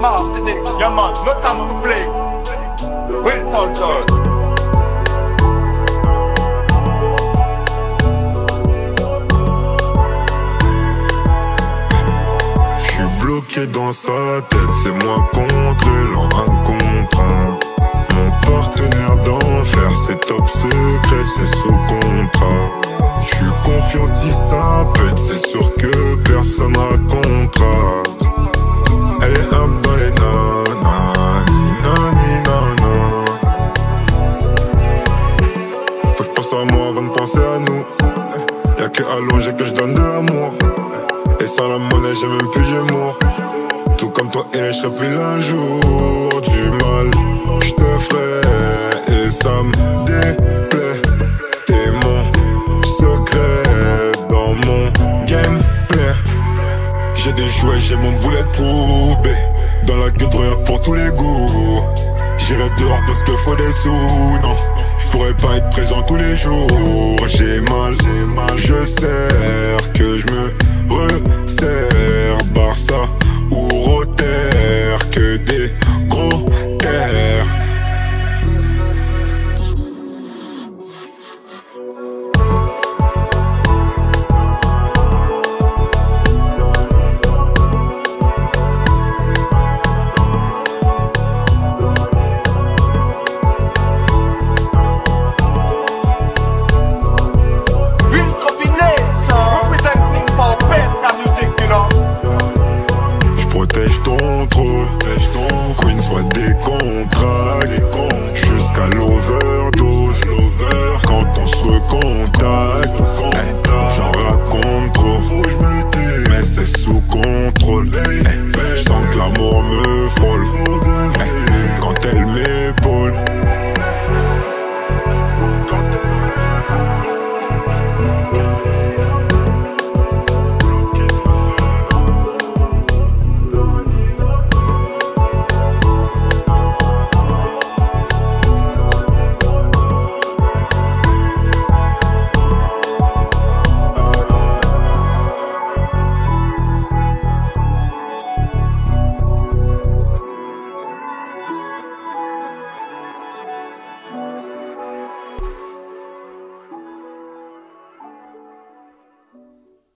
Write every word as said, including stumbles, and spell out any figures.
Martinique, yeah man, no time to play. Will Culture. Bloqué dans sa tête, c'est moi contre l'an, un contre un. Mon partenaire d'enfer, c'est top secret, c'est sous contrat. J'suis confiant si ça pète, c'est sûr que personne racontera. Elle est un dans les nanas, nina, nina, nana. Faut que j'pense à moi avant de penser à nous. Y'a que allongé que j'donne de l'amour. Et sans la monnaie j'ai même plus j'aimour. Tout comme toi et je serai plus l'un jour. Du mal j'te ferai et ça me déplaît. T'es mon secret dans mon gameplay. J'ai des jouets, j'ai mon bulletproof B. Dans la gueule rien pour tous les goûts. J'irai dehors parce que faut des sous, non. J'pourrais pas être présent tous les jours. J'ai mal